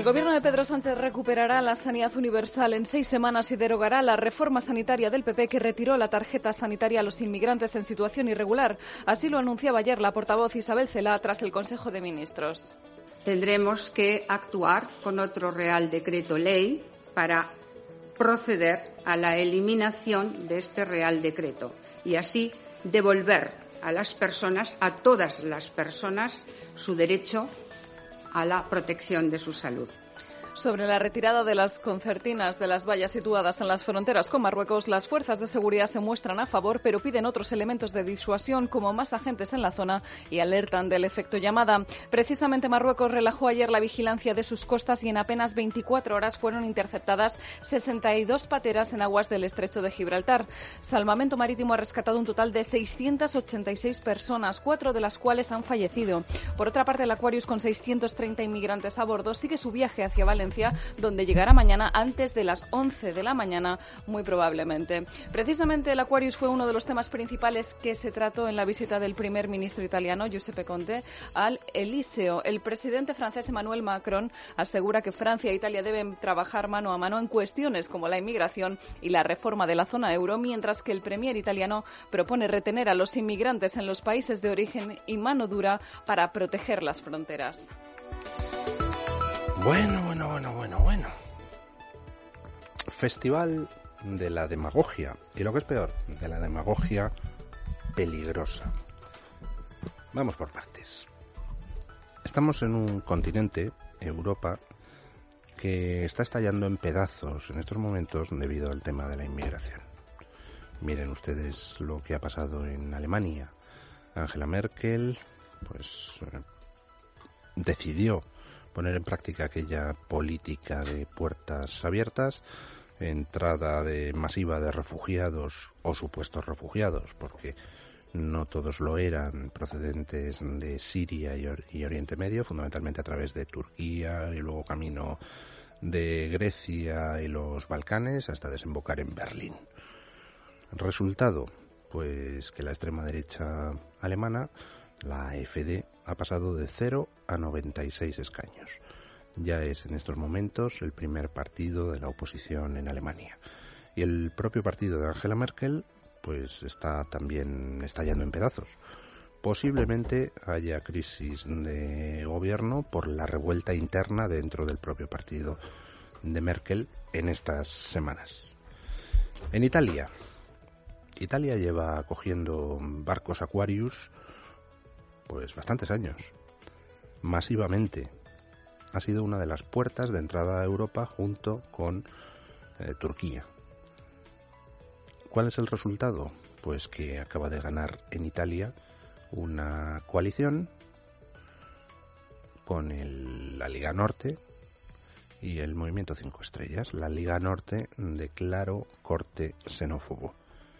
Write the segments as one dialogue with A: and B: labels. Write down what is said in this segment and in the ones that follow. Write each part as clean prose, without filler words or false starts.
A: gobierno de Pedro Sánchez recuperará la sanidad universal en 6 semanas y derogará la reforma sanitaria del PP que retiró la tarjeta sanitaria a los inmigrantes en situación irregular. Así lo anunciaba ayer la portavoz Isabel Celaá tras el Consejo de Ministros.
B: Tendremos que actuar con otro Real Decreto Ley para proceder a la eliminación de este Real Decreto y así devolver a las personas, a todas las personas, su derecho a la protección de su salud.
A: Sobre la retirada de las concertinas de las vallas situadas en las fronteras con Marruecos, las fuerzas de seguridad se muestran a favor, pero piden otros elementos de disuasión como más agentes en la zona y alertan del efecto llamada. Precisamente Marruecos relajó ayer la vigilancia de sus costas y en apenas 24 horas fueron interceptadas 62 pateras en aguas del estrecho de Gibraltar. Salvamento Marítimo ha rescatado un total de 686 personas, 4 de las cuales han fallecido. Por otra parte, el Aquarius, con 630 inmigrantes a bordo, sigue su viaje hacia Valencia, donde llegará mañana antes de las 11 de la mañana, muy probablemente. Precisamente el Aquarius fue uno de los temas principales que se trató en la visita del primer ministro italiano, Giuseppe Conte, al Elíseo. El presidente francés Emmanuel Macron asegura que Francia e Italia deben trabajar mano a mano en cuestiones como la inmigración y la reforma de la zona euro, mientras que el premier italiano propone retener a los inmigrantes en los países de origen y mano dura para proteger las fronteras.
C: Bueno. Festival de la demagogia. Y lo que es peor, de la demagogia peligrosa. Vamos por partes. Estamos en un continente, Europa, que está estallando en pedazos en estos momentos debido al tema de la inmigración. Miren ustedes lo que ha pasado en Alemania. Angela Merkel, decidió poner en práctica aquella política de puertas abiertas, entrada masiva de refugiados o supuestos refugiados, porque no todos lo eran, procedentes de Siria y Oriente Medio, fundamentalmente a través de Turquía y luego camino de Grecia y los Balcanes hasta desembocar en Berlín. Resultado, pues que la extrema derecha alemana, la AfD, ha pasado de 0 a 96 escaños. Ya es en estos momentos el primer partido de la oposición en Alemania. Y el propio partido de Angela Merkel pues está también estallando en pedazos. Posiblemente haya crisis de gobierno por la revuelta interna dentro del propio partido de Merkel en estas semanas. En Italia lleva cogiendo barcos Aquarius pues bastantes años, masivamente. Ha sido una de las puertas de entrada a Europa junto con Turquía. ¿Cuál es el resultado? Pues que acaba de ganar en Italia una coalición con la Liga Norte y el Movimiento 5 Estrellas. La Liga Norte de claro corte xenófobo.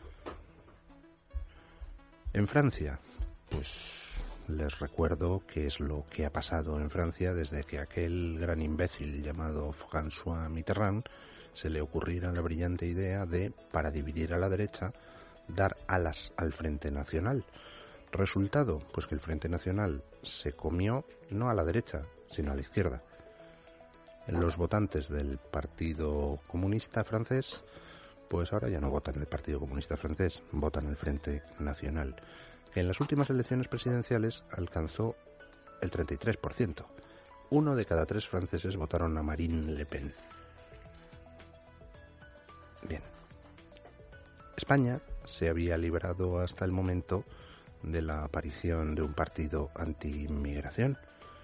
C: En Francia, pues les recuerdo qué es lo que ha pasado en Francia desde que aquel gran imbécil llamado François Mitterrand se le ocurriera la brillante idea de, para dividir a la derecha, dar alas al Frente Nacional. Resultado, pues que el Frente Nacional se comió no a la derecha, sino a la izquierda. Los votantes del Partido Comunista francés, pues ahora ya no votan el Partido Comunista francés, votan el Frente Nacional, que en las últimas elecciones presidenciales alcanzó el 33%. 1 de cada 3 franceses votaron a Marine Le Pen. Bien. España se había librado hasta el momento de la aparición de un partido anti-inmigración.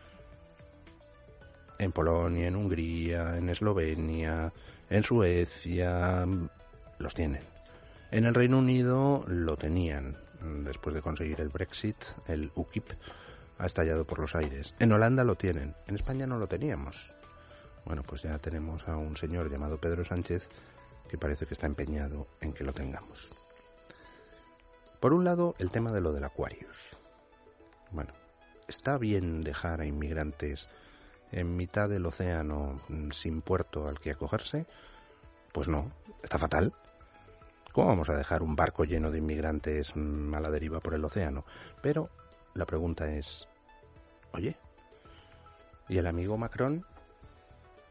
C: En Polonia, en Hungría, en Eslovenia, en Suecia, los tienen. En el Reino Unido lo tenían. Después de conseguir el Brexit, el UKIP ha estallado por los aires. En Holanda lo tienen. En España no lo teníamos. Bueno, pues ya tenemos a un señor llamado Pedro Sánchez que parece que está empeñado en que lo tengamos. Por un lado, el tema de lo del Aquarius. Bueno, ¿está bien dejar a inmigrantes en mitad del océano sin puerto al que acogerse? Pues no, está fatal. ¿Cómo vamos a dejar un barco lleno de inmigrantes a la deriva por el océano? Pero la pregunta es, oye, ¿y el amigo Macron?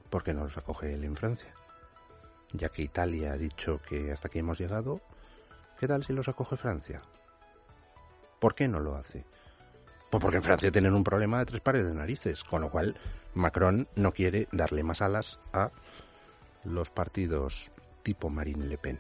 C: ¿por qué no los acoge él en Francia? Ya que Italia ha dicho que hasta aquí hemos llegado, ¿qué tal si los acoge Francia? ¿Por qué no lo hace? Pues porque en Francia tienen un problema de 3 pares de narices, con lo cual Macron no quiere darle más alas a los partidos tipo Marine Le Pen.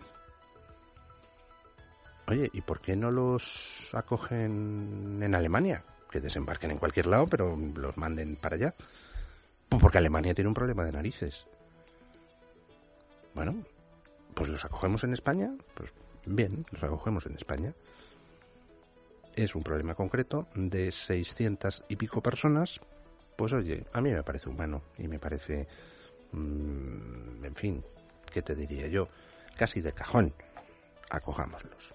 C: Oye, ¿y por qué no los acogen en Alemania? Que desembarquen en cualquier lado, pero los manden para allá. Pues porque Alemania tiene un problema de narices. Bueno, pues los acogemos en España. Pues bien, los acogemos en España. Es un problema concreto de 600 y pico personas. Pues oye, a mí me parece humano y me parece, en fin, ¿qué te diría yo? Casi de cajón. Acojámoslos.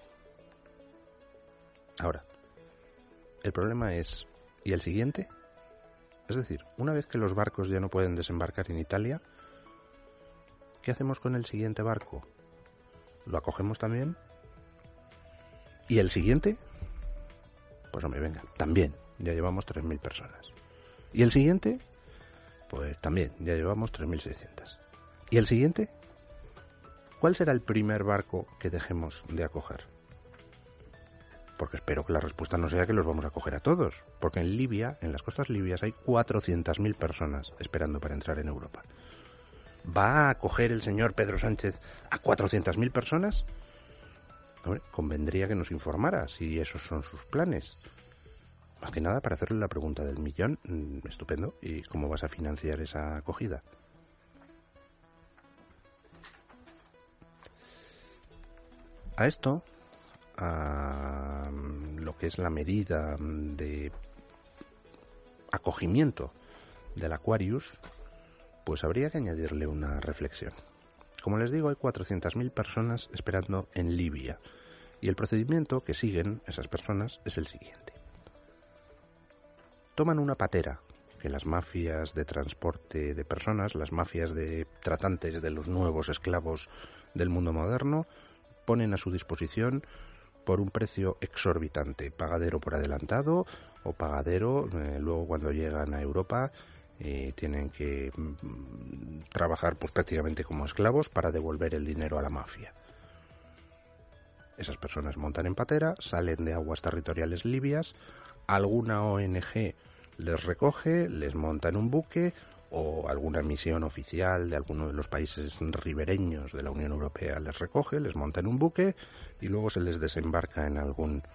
C: Ahora, el problema es, ¿y el siguiente? Es decir, una vez que los barcos ya no pueden desembarcar en Italia, ¿qué hacemos con el siguiente barco? ¿Lo acogemos también? ¿Y el siguiente? Pues hombre, venga, también, ya llevamos 3.000 personas. ¿Y el siguiente? Pues también, ya llevamos 3.600. ¿Y el siguiente? ¿Cuál será el primer barco que dejemos de acoger? Porque espero que la respuesta no sea que los vamos a acoger a todos, porque en Libia, en las costas libias, hay 400.000 personas esperando para entrar en Europa. ¿Va a acoger el señor Pedro Sánchez a 400.000 personas? Hombre, convendría que nos informara si esos son sus planes. Más que nada para hacerle la pregunta del millón. Estupendo. ¿Y cómo vas a financiar esa acogida? A esto, a lo que es la medida de acogimiento del Aquarius, pues habría que añadirle una reflexión. Como les digo, hay 400.000 personas esperando en Libia y el procedimiento que siguen esas personas es el siguiente. Toman una patera que las mafias de transporte de personas, las mafias de tratantes de los nuevos esclavos del mundo moderno, ponen a su disposición por un precio exorbitante, pagadero por adelantado o pagadero luego cuando llegan a Europa tienen que trabajar pues prácticamente como esclavos para devolver el dinero a la mafia. Esas personas montan en patera, salen de aguas territoriales libias, alguna ONG les recoge, les monta en un buque o alguna misión oficial de alguno de los países ribereños de la Unión Europea les recoge, les monta en un buque y luego se les desembarca en algún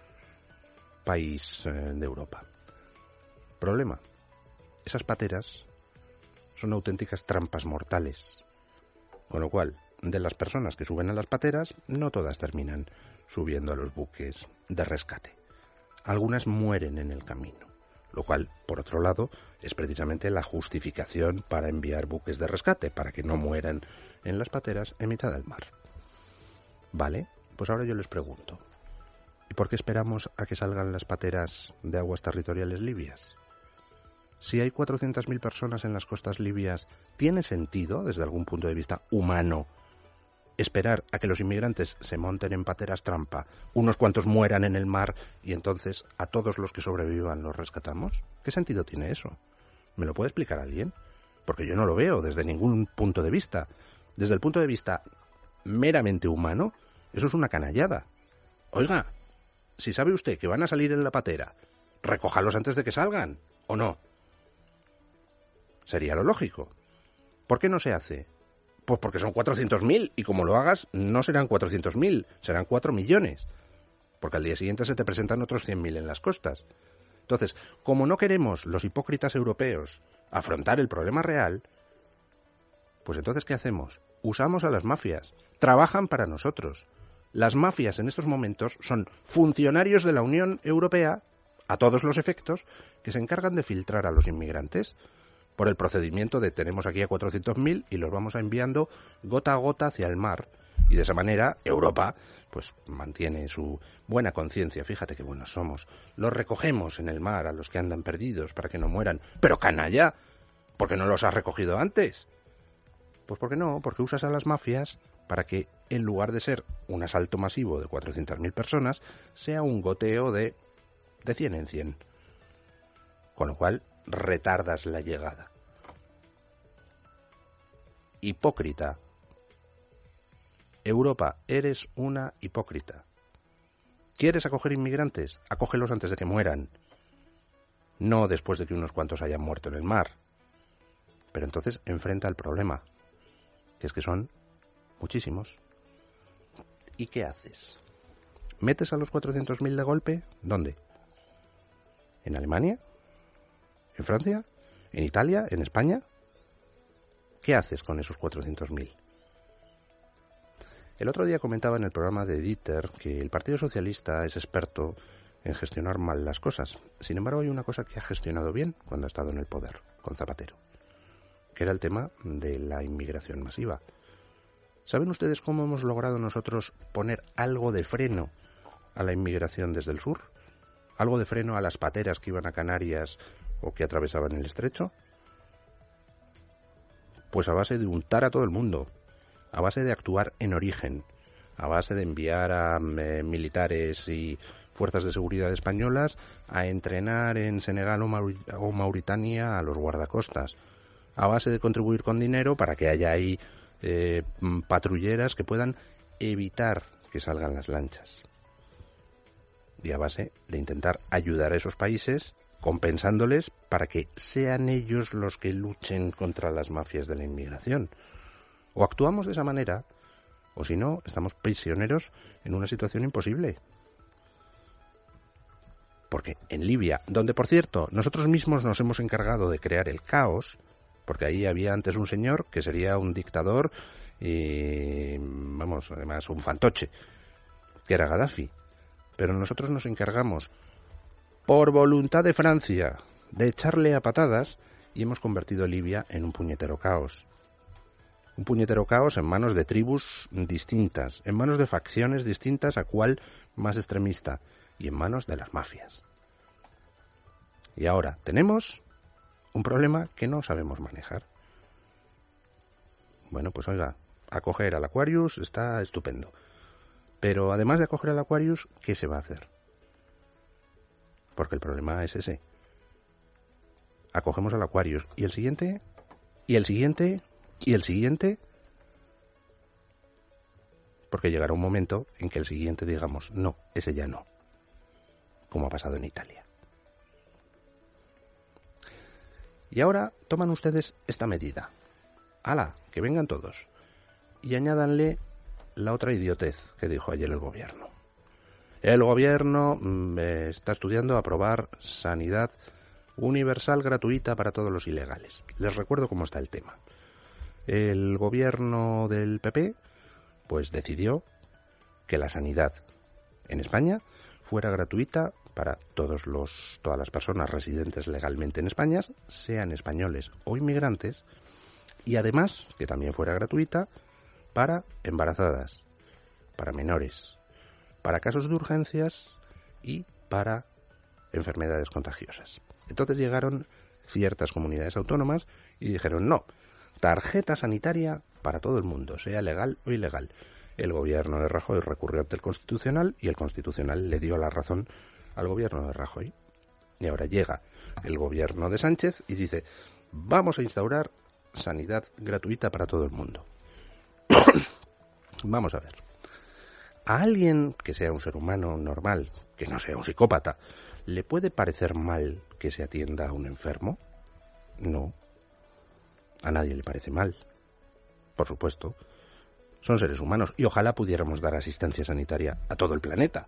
C: país de Europa. Problema: esas pateras son auténticas trampas mortales, con lo cual, de las personas que suben a las pateras, no todas terminan subiendo a los buques de rescate. Algunas mueren en el camino, lo cual, por otro lado, es precisamente la justificación para enviar buques de rescate, para que no mueran en las pateras en mitad del mar. Vale, pues ahora yo les pregunto, ¿y por qué esperamos a que salgan las pateras de aguas territoriales libias? Si hay 400.000 personas en las costas libias, ¿tiene sentido, desde algún punto de vista humano, esperar a que los inmigrantes se monten en pateras trampa, unos cuantos mueran en el mar y entonces a todos los que sobrevivan los rescatamos? ¿Qué sentido tiene eso? ¿Me lo puede explicar alguien? Porque yo no lo veo desde ningún punto de vista. Desde el punto de vista meramente humano, eso es una canallada. Oiga, si sabe usted que van a salir en la patera, recójalos antes de que salgan, ¿o no? Sería lo lógico. ¿Por qué no se hace? Pues porque son 400.000 y como lo hagas no serán 400.000, serán 4 millones. Porque al día siguiente se te presentan otros 100.000 en las costas. Entonces, como no queremos los hipócritas europeos afrontar el problema real, pues entonces ¿qué hacemos? Usamos a las mafias. Trabajan para nosotros. Las mafias en estos momentos son funcionarios de la Unión Europea, a todos los efectos, que se encargan de filtrar a los inmigrantes por el procedimiento de tenemos aquí a 400.000 y los vamos enviando gota a gota hacia el mar. Y de esa manera Europa pues mantiene su buena conciencia. Fíjate qué buenos somos. Los recogemos en el mar a los que andan perdidos para que no mueran. Pero canalla, ¿por qué no los has recogido antes? Pues porque no, porque usas a las mafias para que en lugar de ser un asalto masivo de 400.000 personas, sea un goteo de 100 en 100. Con lo cual retardas la llegada. hipócrita. Europa, eres una hipócrita. ¿Quieres acoger inmigrantes? Acógelos antes de que mueran. No después de que unos cuantos hayan muerto en el mar. Pero entonces enfrenta el problema, que es que son muchísimos. ¿Y qué haces? ¿Metes a los 400.000 de golpe? ¿Dónde? ¿En Alemania? ¿En Francia? ¿En Italia? ¿En España? ¿Qué haces con esos 400.000? El otro día comentaba en el programa de Dieter que el Partido Socialista es experto en gestionar mal las cosas. Sin embargo, hay una cosa que ha gestionado bien cuando ha estado en el poder, con Zapatero, que era el tema de la inmigración masiva. ¿Saben ustedes cómo hemos logrado nosotros poner algo de freno a la inmigración desde el sur? ¿Algo de freno a las pateras que iban a Canarias o que atravesaban el estrecho? Pues a base de untar a todo el mundo, a base de actuar en origen, a base de enviar a militares y fuerzas de seguridad españolas a entrenar en Senegal o Mauritania a los guardacostas, a base de contribuir con dinero para que haya ahí patrulleras que puedan evitar que salgan las lanchas, y a base de intentar ayudar a esos países compensándoles para que sean ellos los que luchen contra las mafias de la inmigración. O actuamos de esa manera, o si no, estamos prisioneros en una situación imposible. Porque en Libia, donde por cierto nosotros mismos nos hemos encargado de crear el caos, porque ahí había antes un señor que sería un dictador y, vamos, además un fantoche, que era Gaddafi. Pero nosotros nos encargamos, por voluntad de Francia, de echarle a patadas y hemos convertido Libia en un puñetero caos. Un puñetero caos en manos de tribus distintas, en manos de facciones distintas a cuál más extremista, y en manos de las mafias. Y ahora tenemos un problema que no sabemos manejar. Bueno, pues oiga, acoger al Aquarius está estupendo. Pero además de acoger al Aquarius, ¿qué se va a hacer? Porque el problema es ese. Acogemos al Aquarius. ¿Y el siguiente? ¿Y el siguiente? ¿Y el siguiente? Porque llegará un momento en que el siguiente digamos, no, ese ya no. Como ha pasado en Italia. Y ahora toman ustedes esta medida. ¡Hala! Que vengan todos. Y añádanle la otra idiotez que dijo ayer el gobierno. El gobierno está estudiando aprobar sanidad universal gratuita para todos los ilegales. Les recuerdo cómo está el tema. El gobierno del PP pues decidió que la sanidad en España fuera gratuita para todas las personas residentes legalmente en España, sean españoles o inmigrantes, y además que también fuera gratuita para embarazadas, para menores, para casos de urgencias y para enfermedades contagiosas. Entonces llegaron ciertas comunidades autónomas y dijeron no, tarjeta sanitaria para todo el mundo, sea legal o ilegal. El gobierno de Rajoy recurrió ante el Constitucional y el Constitucional le dio la razón al gobierno de Rajoy. Y ahora llega el gobierno de Sánchez y dice, vamos a instaurar sanidad gratuita para todo el mundo. Vamos a ver. ¿A alguien que sea un ser humano normal, que no sea un psicópata, le puede parecer mal que se atienda a un enfermo? No. A nadie le parece mal. Por supuesto. Son seres humanos y ojalá pudiéramos dar asistencia sanitaria a todo el planeta.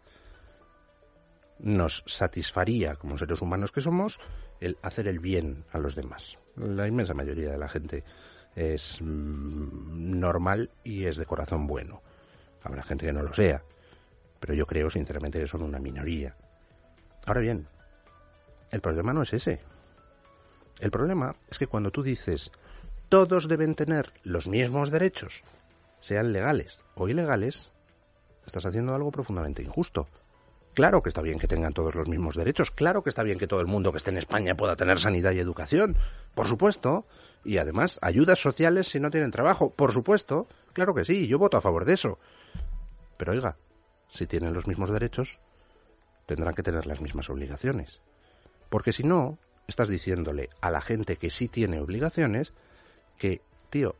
C: Nos satisfaría, como seres humanos que somos, el hacer el bien a los demás. La inmensa mayoría de la gente es normal y es de corazón bueno. Habrá gente que no lo sea, pero yo creo sinceramente que son una minoría. Ahora bien, el problema no es ese. El problema es que cuando tú dices todos deben tener los mismos derechos, sean legales o ilegales, estás haciendo algo profundamente injusto. Claro que está bien que tengan todos los mismos derechos, claro que está bien que todo el mundo que esté en España pueda tener sanidad y educación, por supuesto, y además ayudas sociales si no tienen trabajo, por supuesto, claro que sí, yo voto a favor de eso. Pero oiga, si tienen los mismos derechos, tendrán que tener las mismas obligaciones. Porque si no, estás diciéndole a la gente que sí tiene obligaciones que, tío,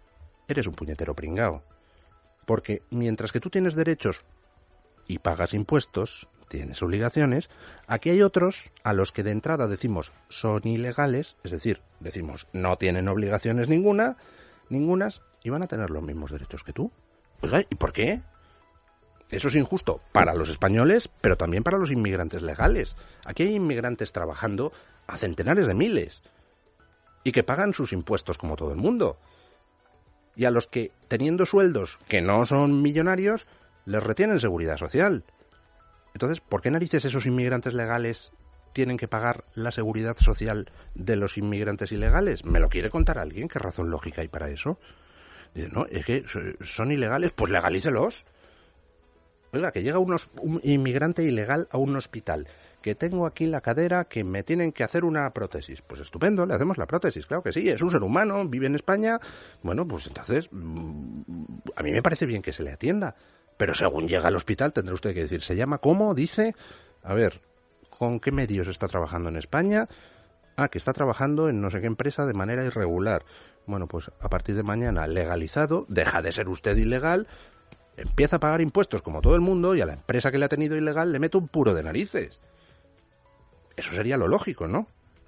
C: eres un puñetero pringao. Porque mientras que tú tienes derechos y pagas impuestos, tienes obligaciones, aquí hay otros a los que de entrada decimos son ilegales, es decir, decimos no tienen obligaciones ningunas, y van a tener los mismos derechos que tú. Oiga, ¿y por qué? Eso es injusto para los españoles, pero también para los inmigrantes legales. Aquí hay inmigrantes trabajando a centenares de miles y que pagan sus impuestos como todo el mundo. Y a los que, teniendo sueldos que no son millonarios, les retienen seguridad social. Entonces, ¿por qué narices esos inmigrantes legales tienen que pagar la seguridad social de los inmigrantes ilegales? ¿Me lo quiere contar alguien? ¿Qué razón lógica hay para eso? Dice, no, es que son ilegales, pues legalícelos. Oiga, que llega un inmigrante ilegal a un hospital, que tengo aquí la cadera, que me tienen que hacer una prótesis. Pues estupendo, le hacemos la prótesis, claro que sí, es un ser humano, vive en España. Bueno, pues entonces, a mí me parece bien que se le atienda. Pero según llega al hospital tendrá usted que decir, ¿se llama cómo? Dice, a ver, ¿con qué medios está trabajando en España? Ah, que está trabajando en no sé qué empresa de manera irregular. Bueno, pues a partir de mañana legalizado, deja de ser usted ilegal, empieza a pagar impuestos como todo el mundo y a la empresa que le ha tenido ilegal le mete un puro de narices. Eso sería lo lógico, ¿no?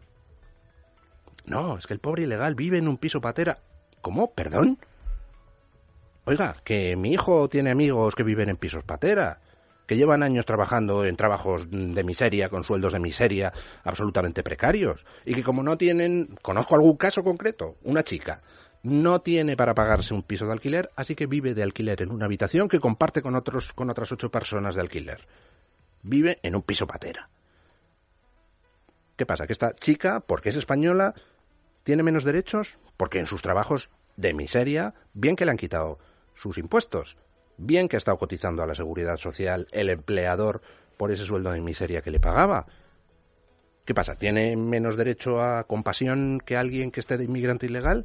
C: No, es que el pobre ilegal vive en un piso patera. ¿Cómo? ¿Perdón? Oiga, que mi hijo tiene amigos que viven en pisos patera, que llevan años trabajando en trabajos de miseria, con sueldos de miseria, absolutamente precarios, y que como no tienen, conozco algún caso concreto, una chica, no tiene para pagarse un piso de alquiler, así que vive de alquiler en una habitación que comparte con otras 8 personas de alquiler. Vive en un piso patera. ¿Qué pasa? Que esta chica, porque es española, tiene menos derechos, porque en sus trabajos de miseria, bien que le han quitado sus impuestos, bien que ha estado cotizando a la seguridad social el empleador por ese sueldo de miseria que le pagaba. ¿Qué pasa? ¿Tiene menos derecho a compasión que alguien que esté de inmigrante ilegal?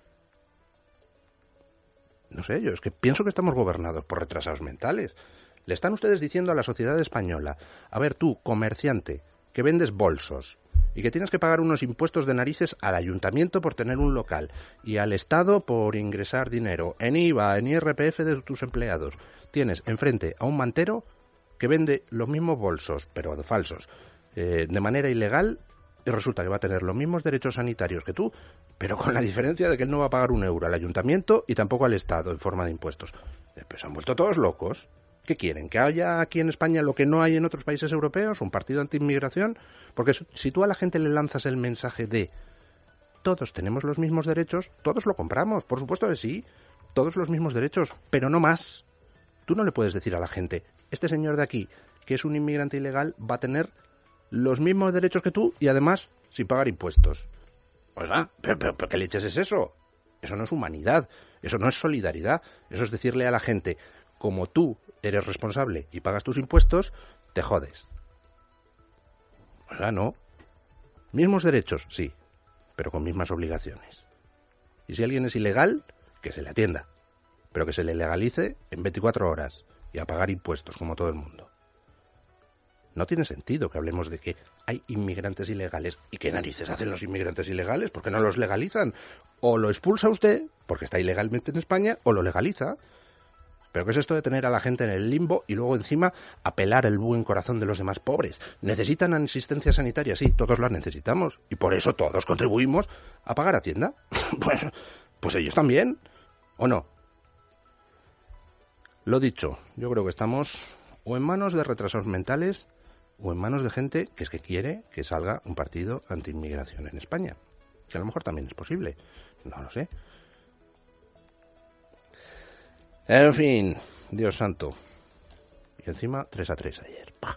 C: No sé, yo es que pienso que estamos gobernados por retrasados mentales. Le están ustedes diciendo a la sociedad española, a ver tú, comerciante, que vendes bolsos y que tienes que pagar unos impuestos de narices al ayuntamiento por tener un local y al Estado por ingresar dinero en IVA, en IRPF de tus empleados. Tienes enfrente a un mantero que vende los mismos bolsos, pero falsos, de manera ilegal, y resulta que va a tener los mismos derechos sanitarios que tú, pero con la diferencia de que él no va a pagar un euro al ayuntamiento y tampoco al Estado en forma de impuestos. Pues se han vuelto todos locos. ¿Qué quieren? ¿Que haya aquí en España lo que no hay en otros países europeos? ¿Un partido anti-inmigración? Porque si tú a la gente le lanzas el mensaje de todos tenemos los mismos derechos, todos lo compramos. Por supuesto que sí, todos los mismos derechos, pero no más. Tú no le puedes decir a la gente, este señor de aquí, que es un inmigrante ilegal, va a tener los mismos derechos que tú y además sin pagar impuestos. Oiga, ¿pero qué leches es eso? Eso no es humanidad, eso no es solidaridad, eso es decirle a la gente, como tú eres responsable y pagas tus impuestos, te jodes. Oiga, no. Mismos derechos, sí, pero con mismas obligaciones. Y si alguien es ilegal, que se le atienda, pero que se le legalice en 24 horas y a pagar impuestos como todo el mundo. No tiene sentido que hablemos de que hay inmigrantes ilegales. ¿Y qué narices hacen los inmigrantes ilegales? ¿Por qué no los legalizan? O lo expulsa usted, porque está ilegalmente en España, o lo legaliza. ¿Pero qué es esto de tener a la gente en el limbo y luego encima apelar el buen corazón de los demás pobres? ¿Necesitan asistencia sanitaria? Sí, todos la necesitamos. Y por eso todos contribuimos a pagar Hacienda. Pues ellos también. ¿O no? Lo dicho, yo creo que estamos o en manos de retrasados mentales o en manos de gente que es que quiere que salga un partido anti-inmigración en España. Que a lo mejor también es posible. No lo sé. En fin, Dios santo. Y encima 3-3 ayer. ¡Pah!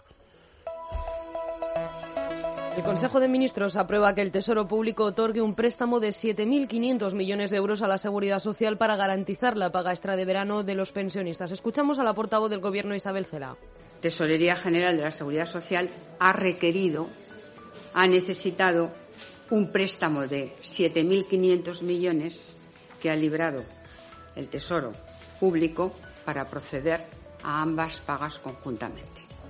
D: El Consejo de Ministros aprueba que el Tesoro Público otorgue un préstamo de 7.500 millones de euros a la Seguridad Social para garantizar la paga extra de verano de los pensionistas. Escuchamos a la portavoz del Gobierno, Isabel Cela.
B: Tesorería General de la Seguridad Social ha necesitado un préstamo de 7.500 millones que ha librado el Tesoro Público para proceder a ambas pagas conjuntamente.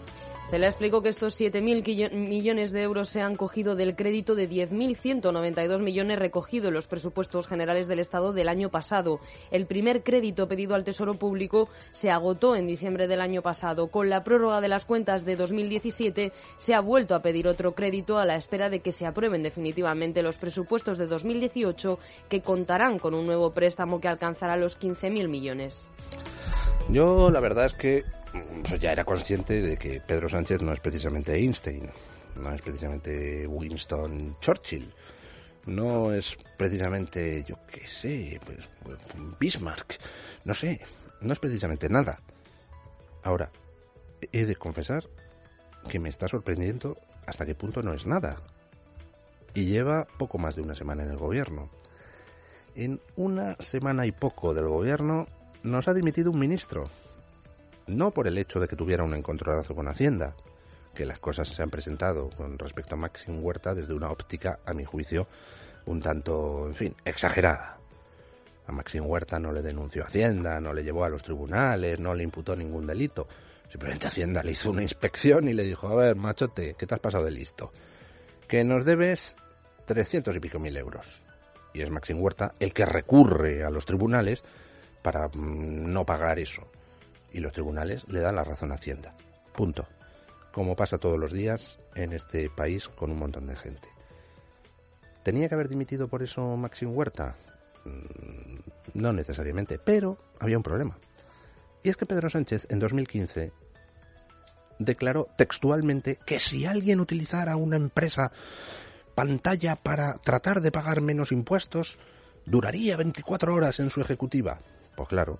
D: Celaá explicó que estos 7.000 millones de euros se han cogido del crédito de 10.192 millones recogido en los presupuestos generales del Estado del año pasado. El primer crédito pedido al Tesoro Público se agotó en diciembre del año pasado. Con la prórroga de las cuentas de 2017 se ha vuelto a pedir otro crédito a la espera de que se aprueben definitivamente los presupuestos de 2018, que contarán con un nuevo préstamo que alcanzará los 15.000 millones.
C: Yo la verdad es que pues ya era consciente de que Pedro Sánchez no es precisamente Einstein, no es precisamente Winston Churchill, no es precisamente, yo qué sé, pues Bismarck, no sé, no es precisamente nada. Ahora, he de confesar que me está sorprendiendo hasta qué punto no es nada. Y lleva poco más de una semana en el gobierno. En una semana y poco del gobierno nos ha dimitido un ministro. No por el hecho de que tuviera un encontronazo con Hacienda, que las cosas se han presentado con respecto a Maxim Huerta desde una óptica, a mi juicio, un tanto, en fin, exagerada. A Maxim Huerta no le denunció Hacienda, no le llevó a los tribunales, no le imputó ningún delito. Simplemente Hacienda le hizo una inspección y le dijo: a ver, machote, ¿qué te has pasado de listo? Que nos debes 300 y pico mil euros. Y es Maxim Huerta el que recurre a los tribunales para no pagar eso. Y los tribunales le dan la razón a Hacienda. Punto. Como pasa todos los días en este país con un montón de gente. ¿Tenía que haber dimitido por eso Maxim Huerta? No necesariamente, pero había un problema. Y es que Pedro Sánchez en 2015 declaró textualmente que si alguien utilizara una empresa pantalla para tratar de pagar menos impuestos, duraría 24 horas en su ejecutiva. Pues claro,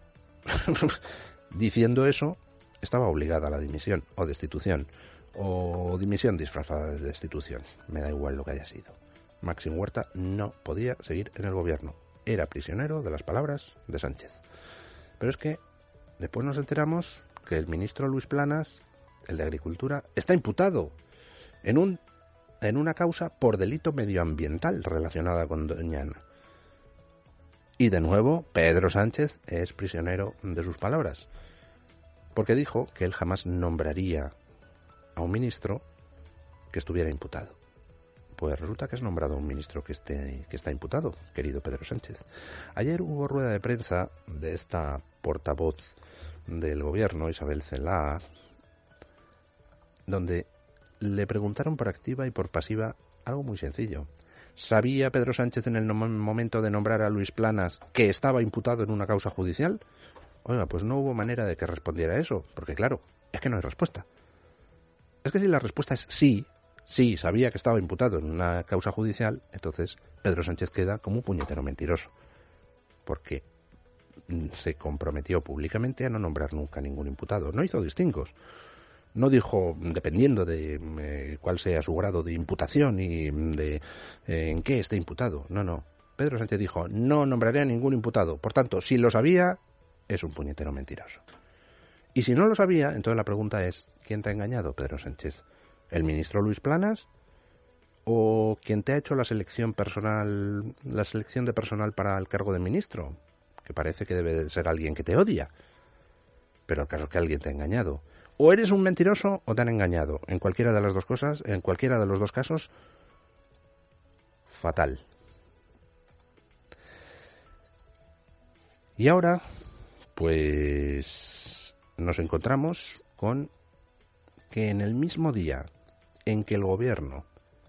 C: diciendo eso, estaba obligada a la dimisión o destitución, o dimisión disfrazada de destitución. Me da igual lo que haya sido. Maxim Huerta no podía seguir en el gobierno. Era prisionero de las palabras de Sánchez. Pero es que después nos enteramos que el ministro Luis Planas, el de Agricultura, está imputado en una causa por delito medioambiental relacionada con Doñana. Y de nuevo, Pedro Sánchez es prisionero de sus palabras, porque dijo que él jamás nombraría a un ministro que estuviera imputado. Pues resulta que has nombrado a un ministro que está imputado, querido Pedro Sánchez. Ayer hubo rueda de prensa de esta portavoz del gobierno, Isabel Celaá, donde le preguntaron por activa y por pasiva algo muy sencillo. ¿Sabía Pedro Sánchez en el momento de nombrar a Luis Planas que estaba imputado en una causa judicial? Oiga, pues no hubo manera de que respondiera eso, porque claro, es que no hay respuesta. Es que si la respuesta es sí, sabía que estaba imputado en una causa judicial, entonces Pedro Sánchez queda como un puñetero mentiroso, porque se comprometió públicamente a no nombrar nunca ningún imputado, no hizo distingos. No dijo, dependiendo de cuál sea su grado de imputación y de en qué esté imputado. No. Pedro Sánchez dijo, no nombraré a ningún imputado. Por tanto, si lo sabía, es un puñetero mentiroso. Y si no lo sabía, entonces la pregunta es, ¿quién te ha engañado, Pedro Sánchez? ¿El ministro Luis Planas? ¿O quién te ha hecho la selección de personal para el cargo de ministro? Que parece que debe de ser alguien que te odia. Pero el caso es que alguien te ha engañado. O eres un mentiroso o te han engañado. En cualquiera de las dos cosas, en cualquiera de los dos casos, fatal. Y ahora, pues nos encontramos con que en el mismo día en que el gobierno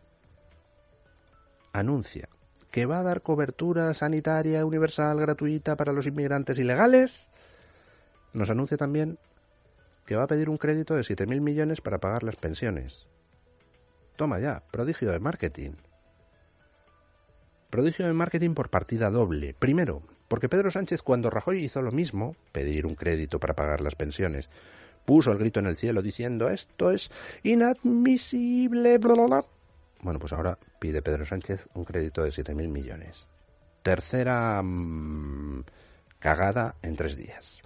C: anuncia que va a dar cobertura sanitaria universal gratuita para los inmigrantes ilegales, nos anuncia también que va a pedir un crédito de 7.000 millones para pagar las pensiones. Toma ya, prodigio de marketing. Prodigio de marketing por partida doble. Primero, porque Pedro Sánchez, cuando Rajoy hizo lo mismo, pedir un crédito para pagar las pensiones, puso el grito en el cielo diciendo, esto es inadmisible, bla, bla, bla. Bueno, pues ahora pide Pedro Sánchez un crédito de 7.000 millones. Tercera cagada en 3 días.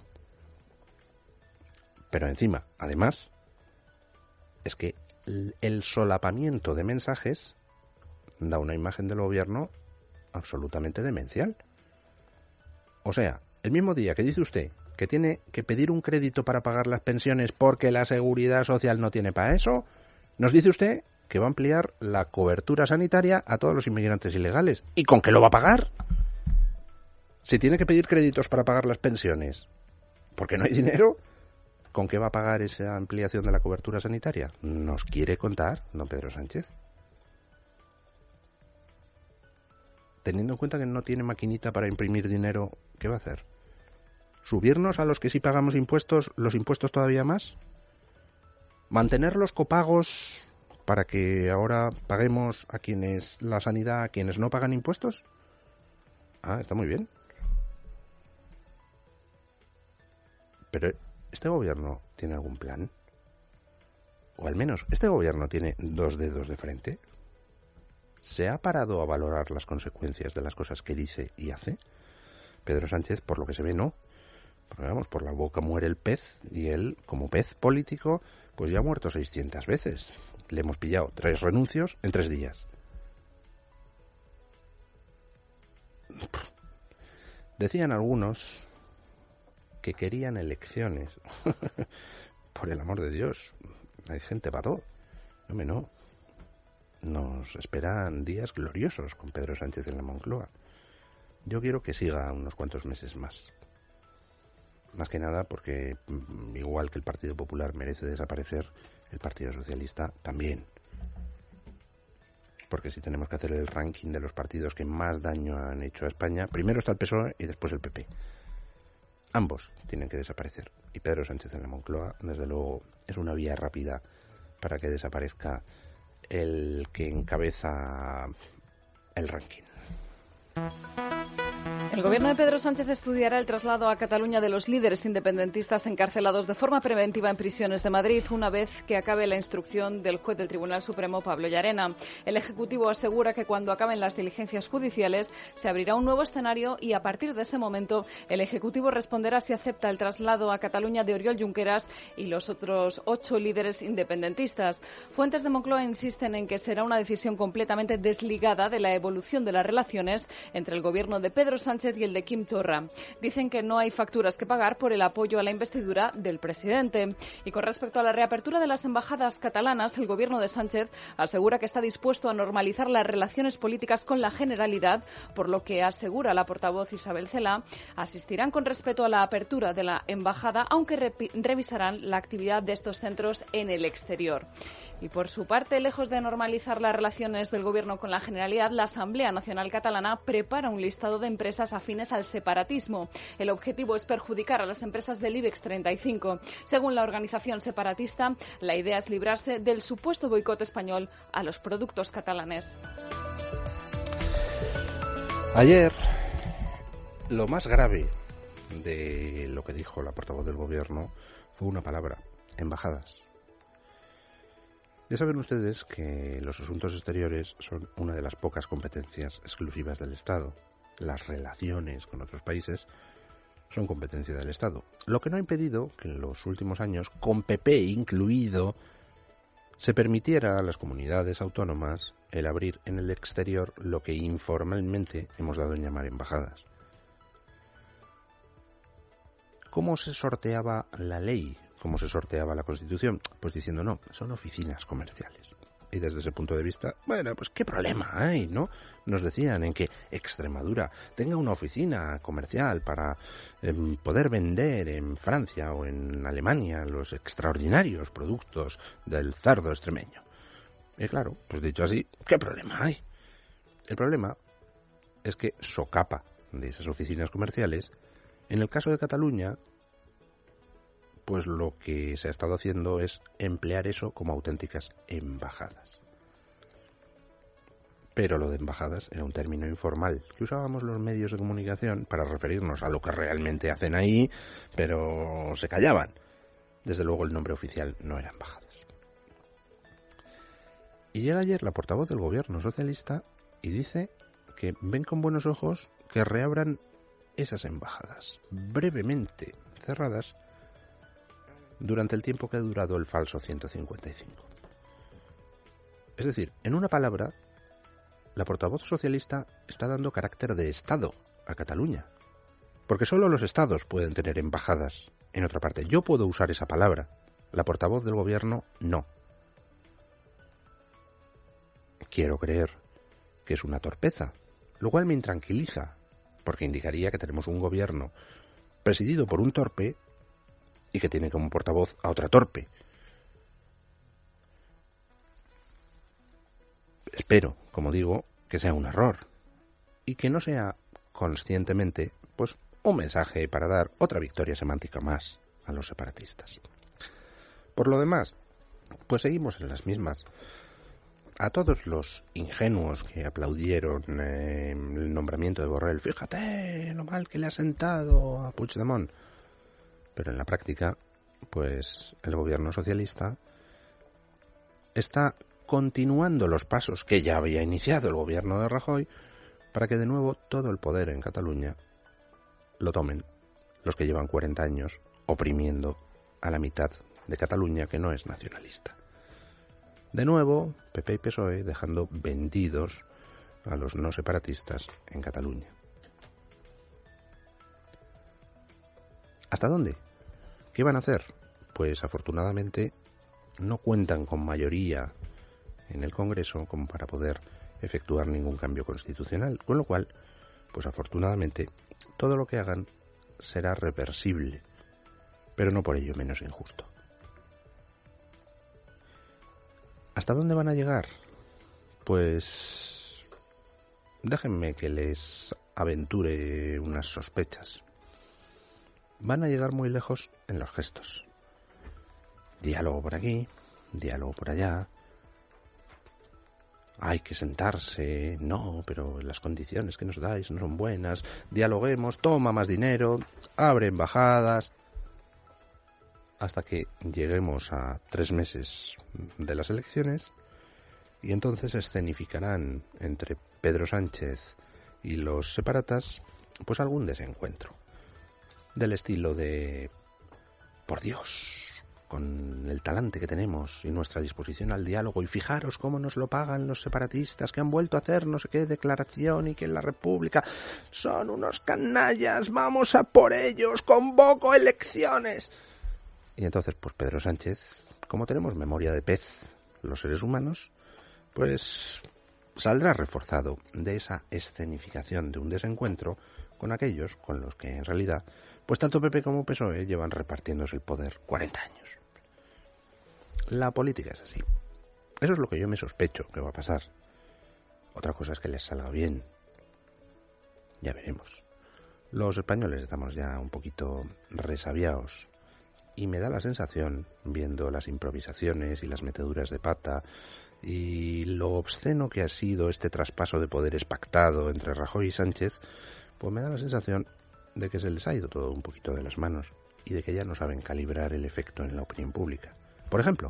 C: Pero encima, además, es que el solapamiento de mensajes da una imagen del gobierno absolutamente demencial. O sea, el mismo día que dice usted que tiene que pedir un crédito para pagar las pensiones porque la Seguridad Social no tiene para eso, nos dice usted que va a ampliar la cobertura sanitaria a todos los inmigrantes ilegales. ¿Y con qué lo va a pagar? Si tiene que pedir créditos para pagar las pensiones porque no hay dinero, ¿con qué va a pagar esa ampliación de la cobertura sanitaria? ¿Nos quiere contar, don Pedro Sánchez? Teniendo en cuenta que no tiene maquinita para imprimir dinero, ¿qué va a hacer? ¿Subirnos a los que sí pagamos impuestos los impuestos todavía más? ¿Mantener los copagos para que ahora paguemos a quienes la sanidad, a quienes no pagan impuestos? Ah, está muy bien. Pero ¿este gobierno tiene algún plan? O al menos, ¿este gobierno tiene dos dedos de frente? ¿Se ha parado a valorar las consecuencias de las cosas que dice y hace? Pedro Sánchez, por lo que se ve, no. Porque vamos, por la boca muere el pez y él, como pez político, pues ya ha muerto 600 veces. Le hemos pillado 3 renuncios en 3 días. Decían algunos que querían elecciones. Por el amor de Dios, hay gente para todo. Hombre, no. Nos esperan días gloriosos con Pedro Sánchez en la Moncloa. Yo quiero que siga unos cuantos meses más. Más que nada porque, igual que el Partido Popular merece desaparecer, el Partido Socialista también. Porque si tenemos que hacer el ranking de los partidos que más daño han hecho a España, primero está el PSOE y después el PP. Ambos tienen que desaparecer. Y Pedro Sánchez en la Moncloa, desde luego, es una vía rápida para que desaparezca el que encabeza el ranking.
A: El gobierno de Pedro Sánchez estudiará el traslado a Cataluña de los líderes independentistas encarcelados de forma preventiva en prisiones de Madrid una vez que acabe la instrucción del juez del Tribunal Supremo, Pablo Llarena. El Ejecutivo asegura que cuando acaben las diligencias judiciales se abrirá un nuevo escenario y a partir de ese momento el Ejecutivo responderá si acepta el traslado a Cataluña de Oriol Junqueras y los otros 8 líderes independentistas. Fuentes de Moncloa insisten en que será una decisión completamente desligada de la evolución de las relaciones entre el gobierno de Pedro Sánchez y el de Quim Torra. Dicen que no hay facturas que pagar por el apoyo a la investidura del presidente. Y con respecto a la reapertura de las embajadas catalanas, el gobierno de Sánchez asegura que está dispuesto a normalizar las relaciones políticas con la Generalidad, por lo que asegura la portavoz Isabel Celaá, asistirán con respeto a la apertura de la embajada, aunque revisarán la actividad de estos centros en el exterior. Y por su parte, lejos de normalizar las relaciones del gobierno con la Generalidad, la Asamblea Nacional Catalana prepara un listado de empresas afines al separatismo. El objetivo es perjudicar a las empresas del IBEX 35. Según la organización separatista, la idea es librarse del supuesto boicot español a los productos catalanes.
C: Ayer, lo más grave de lo que dijo la portavoz del gobierno fue una palabra: embajadas. Ya saben ustedes que los asuntos exteriores son una de las pocas competencias exclusivas del Estado. Las relaciones con otros países son competencia del Estado. Lo que no ha impedido que en los últimos años, con PP incluido, se permitiera a las comunidades autónomas el abrir en el exterior lo que informalmente hemos dado en llamar embajadas. ¿Cómo se sorteaba la ley? ¿Cómo se sorteaba la Constitución? Pues diciendo no, son oficinas comerciales. Y desde ese punto de vista, bueno, pues qué problema hay, ¿no? Nos decían en que Extremadura tenga una oficina comercial para poder vender en Francia o en Alemania los extraordinarios productos del cerdo extremeño. Y claro, pues dicho así, ¿qué problema hay? El problema es que socapa de esas oficinas comerciales, en el caso de Cataluña, pues lo que se ha estado haciendo es emplear eso como auténticas embajadas. Pero lo de embajadas era un término informal que usábamos los medios de comunicación para referirnos a lo que realmente hacen ahí, pero se callaban. Desde luego el nombre oficial no era embajadas. Y llega ayer la portavoz del gobierno socialista y dice que ven con buenos ojos que reabran esas embajadas, brevemente cerradas, durante el tiempo que ha durado el falso 155. Es decir, en una palabra, la portavoz socialista está dando carácter de Estado a Cataluña. Porque solo los estados pueden tener embajadas en otra parte. Yo puedo usar esa palabra. La portavoz del gobierno no. Quiero creer que es una torpeza, lo cual me intranquiliza, porque indicaría que tenemos un gobierno presidido por un torpe y que tiene como portavoz a otra torpe. Espero, como digo, que sea un error y que no sea conscientemente, pues, un mensaje para dar otra victoria semántica más a los separatistas. Por lo demás, pues seguimos en las mismas. A todos los ingenuos que aplaudieron el nombramiento de Borrell, fíjate lo mal que le ha sentado a Puigdemont. Pero en la práctica, pues el gobierno socialista está continuando los pasos que ya había iniciado el gobierno de Rajoy para que de nuevo todo el poder en Cataluña lo tomen los que llevan 40 años oprimiendo a la mitad de Cataluña que no es nacionalista. De nuevo, PP y PSOE dejando vendidos a los no separatistas en Cataluña. ¿Hasta dónde? ¿Qué van a hacer? Pues afortunadamente no cuentan con mayoría en el Congreso como para poder efectuar ningún cambio constitucional, con lo cual, pues afortunadamente, todo lo que hagan será reversible, pero no por ello menos injusto. ¿Hasta dónde van a llegar? Pues déjenme que les aventure unas sospechas. Van a llegar muy lejos en los gestos. Diálogo por aquí, diálogo por allá. Hay que sentarse, no, pero las condiciones que nos dais no son buenas. Dialoguemos, toma más dinero, abre embajadas. Hasta que lleguemos a 3 meses de las elecciones y entonces escenificarán entre Pedro Sánchez y los separatas pues algún desencuentro del estilo de por Dios, con el talante que tenemos y nuestra disposición al diálogo, y fijaros cómo nos lo pagan los separatistas que han vuelto a hacer no sé qué declaración y que en la República son unos canallas, vamos a por ellos, convoco elecciones. Y entonces, pues Pedro Sánchez, como tenemos memoria de pez los seres humanos, pues saldrá reforzado de esa escenificación de un desencuentro con aquellos con los que en realidad, pues tanto PP como PSOE llevan repartiéndose el poder 40 años. La política es así. Eso es lo que yo me sospecho que va a pasar. Otra cosa es que les salga bien. Ya veremos. Los españoles estamos ya un poquito resabiados. Y me da la sensación, viendo las improvisaciones y las meteduras de pata y lo obsceno que ha sido este traspaso de poderes pactado entre Rajoy y Sánchez, pues me da la sensación de que se les ha ido todo un poquito de las manos y de que ya no saben calibrar el efecto en la opinión pública. Por ejemplo,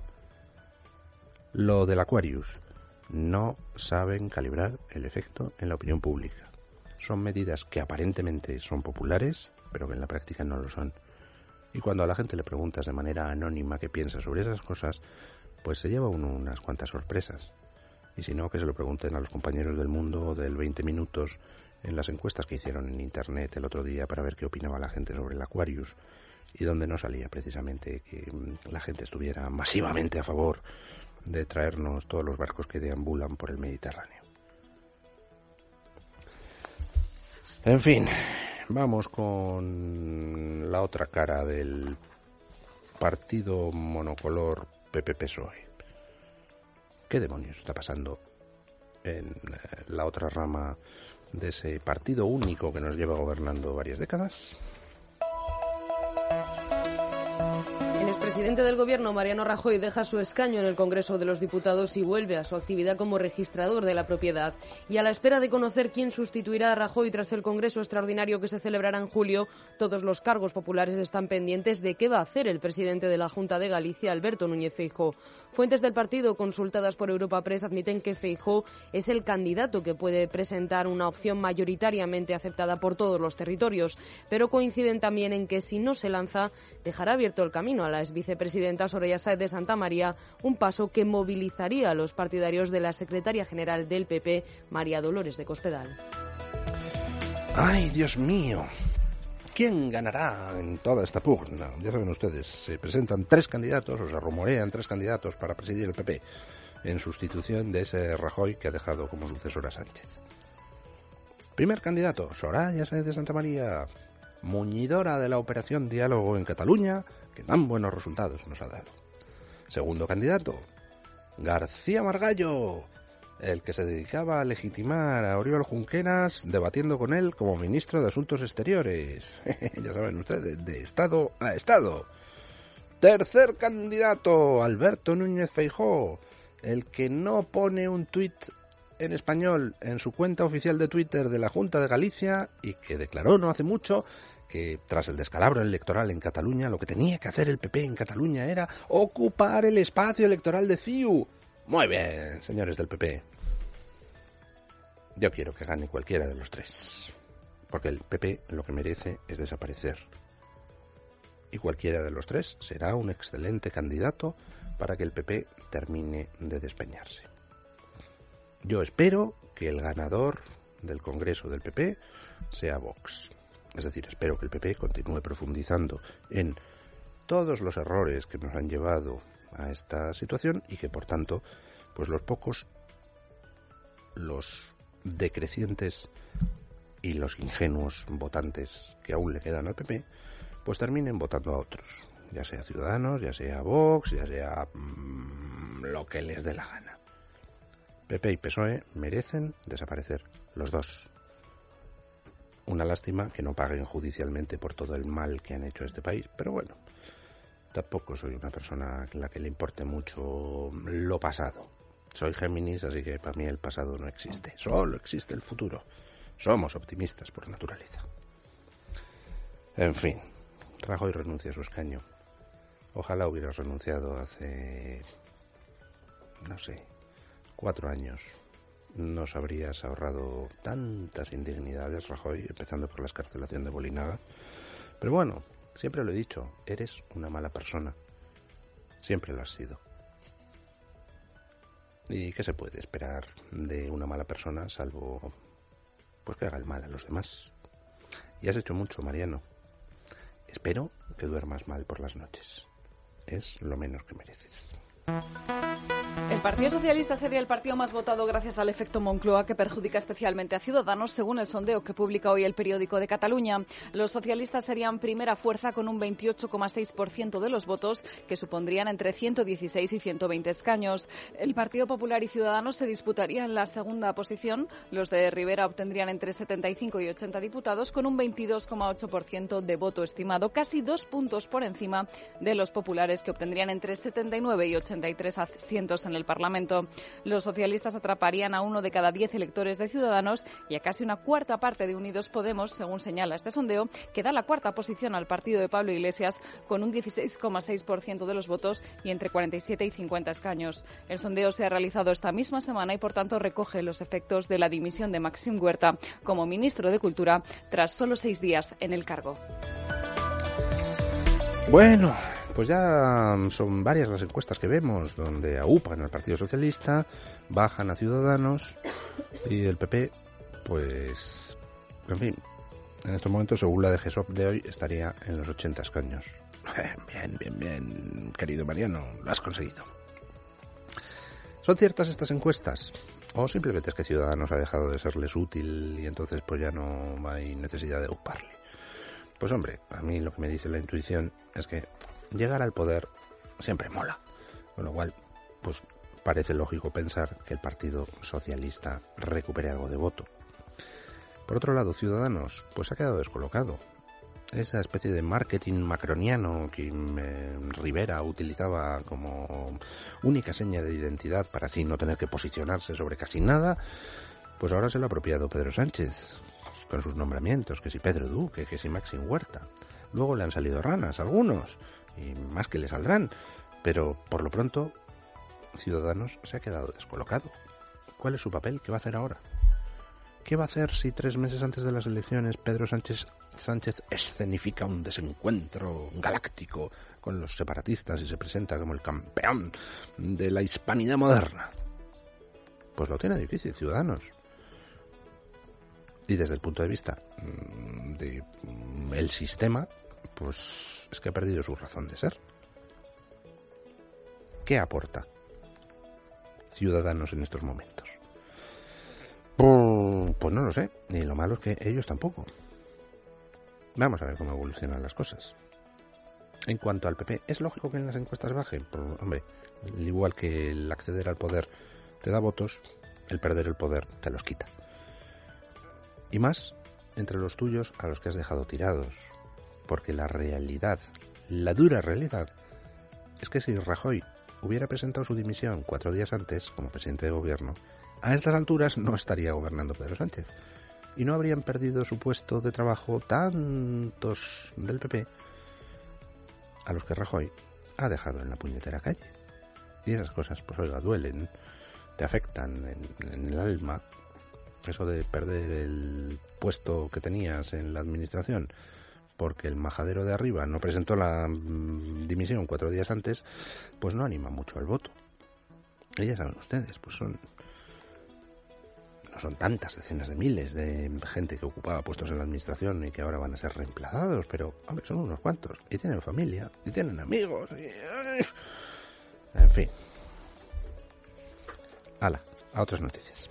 C: lo del Aquarius. No saben calibrar el efecto en la opinión pública. Son medidas que aparentemente son populares, pero que en la práctica no lo son. Y cuando a la gente le preguntas de manera anónima qué piensa sobre esas cosas, pues se lleva uno unas cuantas sorpresas. Y si no, que se lo pregunten a los compañeros del Mundo del 20 minutos en las encuestas que hicieron en Internet el otro día para ver qué opinaba la gente sobre el Aquarius, y donde no salía precisamente que la gente estuviera masivamente a favor de traernos todos los barcos que deambulan por el Mediterráneo. En fin, vamos con la otra cara del partido monocolor PP-PSOE. ¿Qué demonios está pasando en la otra rama de ese partido único que nos lleva gobernando varias décadas?
D: El expresidente del Gobierno, Mariano Rajoy, deja su escaño en el Congreso de los Diputados y vuelve a su actividad como registrador de la propiedad. Y a la espera de conocer quién sustituirá a Rajoy tras el Congreso extraordinario que se celebrará en julio, todos los cargos populares están pendientes de qué va a hacer el presidente de la Junta de Galicia, Alberto Núñez Feijóo. Fuentes del partido consultadas por Europa Press admiten que Feijóo es el candidato que puede presentar una opción mayoritariamente aceptada por todos los territorios, pero coinciden también en que si no se lanza, dejará abierto el camino a la exvicepresidenta Soraya Sáez de Santamaría, un paso que movilizaría a los partidarios de la secretaria general del PP, María Dolores de Cospedal.
C: ¡Ay, Dios mío! ¿Quién ganará en toda esta pugna? Ya saben ustedes, se presentan 3 candidatos, o se rumorean 3 candidatos para presidir el PP, en sustitución de ese Rajoy que ha dejado como sucesor a Sánchez. Primer candidato, Soraya Sáenz de Santamaría, muñidora de la operación Diálogo en Cataluña, que tan buenos resultados nos ha dado. Segundo candidato, García Margallo, el que se dedicaba a legitimar a Oriol Junqueras debatiendo con él como ministro de Asuntos Exteriores. Ya saben ustedes, de Estado a Estado. Tercer candidato, Alberto Núñez Feijóo, el que no pone un tuit en español en su cuenta oficial de Twitter de la Junta de Galicia y que declaró no hace mucho que tras el descalabro electoral en Cataluña lo que tenía que hacer el PP en Cataluña era ocupar el espacio electoral de CiU. Muy bien, señores del PP. Yo quiero que gane cualquiera de los 3, porque el PP lo que merece es desaparecer. Y cualquiera de los 3 será un excelente candidato para que el PP termine de despeñarse. Yo espero que el ganador del Congreso del PP sea Vox. Es decir, espero que el PP continúe profundizando en todos los errores que nos han llevado a esta situación y que, por tanto, pues los decrecientes y los ingenuos votantes que aún le quedan al PP, pues terminen votando a otros, ya sea Ciudadanos, ya sea Vox, ya sea lo que les dé la gana. PP y PSOE merecen desaparecer los 2. Una lástima que no paguen judicialmente por todo el mal que han hecho a este país, pero bueno, tampoco soy una persona a la que le importe mucho lo pasado. Soy Géminis, así que para mí el pasado no existe, solo existe el futuro. Somos optimistas por naturaleza. En fin, Rajoy renuncia a su escaño. Ojalá hubiera renunciado hace, 4 años. Nos habrías ahorrado tantas indignidades, Rajoy, empezando por la excarcelación de Bolinaga. Pero bueno, siempre lo he dicho, eres una mala persona. Siempre lo has sido. ¿Y qué se puede esperar de una mala persona, salvo pues que haga el mal a los demás? Y has hecho mucho, Mariano. Espero que duermas mal por las noches. Es lo menos que mereces.
A: El Partido Socialista sería el partido más votado gracias al efecto Moncloa, que perjudica especialmente a Ciudadanos, según el sondeo que publica hoy el Periódico de Cataluña. Los socialistas serían primera fuerza con un 28,6% de los votos, que supondrían entre 116 y 120 escaños. El Partido Popular y Ciudadanos se disputarían la segunda posición. Los de Rivera obtendrían entre 75 y 80 diputados, con un 22,8% de voto estimado, casi 2 puntos por encima de los populares, que obtendrían entre 79 y 83 asientos en el Parlamento. Los socialistas atraparían a 1 de cada 10 electores de Ciudadanos y a casi una cuarta parte de Unidos Podemos, según señala este sondeo, que da la cuarta posición al partido de Pablo Iglesias con un 16,6% de los votos y entre 47 y 50 escaños. El sondeo se ha realizado esta misma semana y, por tanto, recoge los efectos de la dimisión de Maxim Huerta como ministro de Cultura tras solo 6 días en el cargo.
C: Bueno, pues ya son varias las encuestas que vemos donde aupan al Partido Socialista, bajan a Ciudadanos y el PP, pues, en fin, en estos momentos, según la de GESOP de hoy, estaría en los 80 escaños. Bien, querido Mariano, lo has conseguido. ¿Son ciertas estas encuestas? ¿O simplemente es que Ciudadanos ha dejado de serles útil y entonces pues ya no hay necesidad de auparle? Pues hombre, a mí lo que me dice la intuición es que llegar al poder siempre mola, con lo cual pues parece lógico pensar que el Partido Socialista recupere algo de voto. Por otro lado, Ciudadanos pues ha quedado descolocado. Esa especie de marketing macroniano que Rivera utilizaba como única seña de identidad para así no tener que posicionarse sobre casi nada, pues ahora se lo ha apropiado Pedro Sánchez con sus nombramientos, que si Pedro Duque, que si Maxim Huerta. Luego le han salido ranas, algunos, y más que le saldrán, pero por lo pronto Ciudadanos se ha quedado descolocado. ¿Cuál es su papel? ¿Qué va a hacer ahora? ¿Qué va a hacer si 3 meses antes de las elecciones Pedro Sánchez escenifica un desencuentro galáctico con los separatistas y se presenta como el campeón de la hispanidad moderna? Pues lo tiene difícil Ciudadanos. Y desde el punto de vista de el sistema, pues es que ha perdido su razón de ser. ¿Qué aporta Ciudadanos en estos momentos? Pues no lo sé, y lo malo es que ellos tampoco. Vamos a ver cómo evolucionan las cosas. En cuanto al PP, ¿es lógico que en las encuestas bajen? Pues, hombre, al igual que el acceder al poder te da votos, el perder el poder te los quita. Y más entre los tuyos a los que has dejado tirados. Porque la realidad, la dura realidad, es que si Rajoy hubiera presentado su dimisión 4 días antes como presidente de gobierno, a estas alturas no estaría gobernando Pedro Sánchez. Y no habrían perdido su puesto de trabajo tantos del PP a los que Rajoy ha dejado en la puñetera calle. Y esas cosas, pues oiga, duelen, te afectan en el alma. Eso de perder el puesto que tenías en la administración porque el majadero de arriba no presentó la dimisión 4 días antes, pues no anima mucho al voto. Y ya saben ustedes, pues no son tantas decenas de miles de gente que ocupaba puestos en la administración y que ahora van a ser reemplazados, pero hombre, son unos cuantos, y tienen familia, y tienen amigos, y... en fin. Hala, a otras noticias.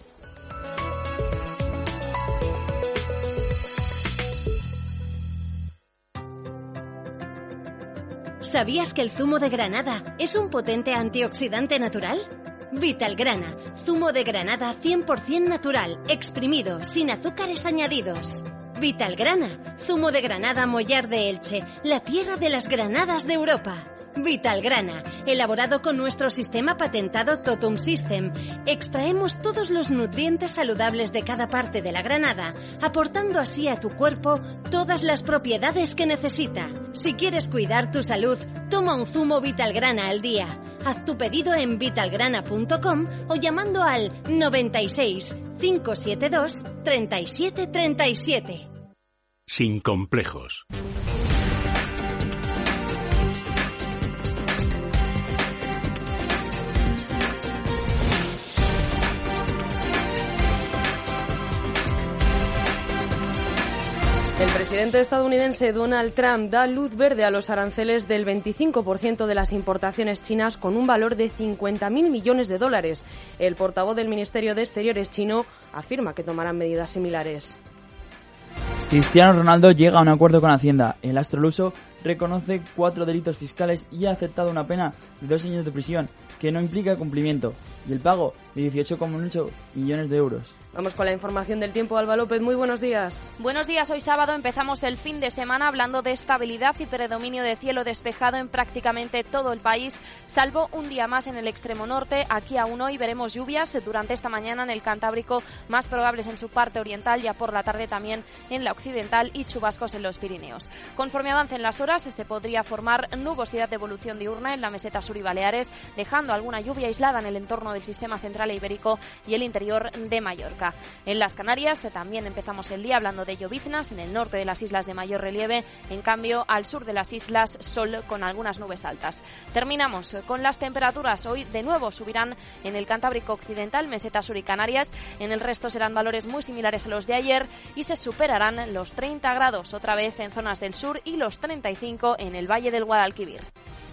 E: ¿Sabías que el zumo de granada es un potente antioxidante natural? Vitalgrana, zumo de granada 100% natural, exprimido, sin azúcares añadidos. Vitalgrana, zumo de granada Mollar de Elche, la tierra de las granadas de Europa. Vitalgrana, elaborado con nuestro sistema patentado Totum System. Extraemos todos los nutrientes saludables de cada parte de la granada, aportando así a tu cuerpo todas las propiedades que necesita. Si quieres cuidar tu salud, toma un zumo Vitalgrana al día. Haz tu pedido en vitalgrana.com o llamando al 96 572 3737.
F: Sin complejos.
D: El presidente estadounidense Donald Trump da luz verde a los aranceles del 25% de las importaciones chinas con un valor de 50.000 millones de dólares. El portavoz del Ministerio de Exteriores chino afirma que tomarán medidas similares.
G: Cristiano Ronaldo llega a un acuerdo con Hacienda. El astro luso reconoce 4 delitos fiscales y ha aceptado una pena de 2 años de prisión, que no implica cumplimiento, y el pago de 18,8 millones de euros.
D: Vamos con la información del tiempo. Alba López, muy buenos días.
H: Buenos días, hoy sábado empezamos el fin de semana hablando de estabilidad y predominio de cielo despejado en prácticamente todo el país, salvo un día más en el extremo norte. Aquí aún hoy veremos lluvias durante esta mañana en el Cantábrico, más probables en su parte oriental, ya por la tarde también en la occidental, y chubascos en los Pirineos. Conforme avancen las horas se podría formar nubosidad de evolución diurna en la meseta sur y Baleares, dejando alguna lluvia aislada en el entorno del sistema central e ibérico y el interior de Mallorca. En las Canarias también empezamos el día hablando de lloviznas en el norte de las islas de mayor relieve, en cambio al sur de las islas sol con algunas nubes altas. Terminamos con las temperaturas. Hoy de nuevo subirán en el Cantábrico occidental, meseta sur y Canarias. En el resto serán valores muy similares a los de ayer y se superarán los 30 grados otra vez en zonas del sur y los 35 en el Valle del Guadalquivir.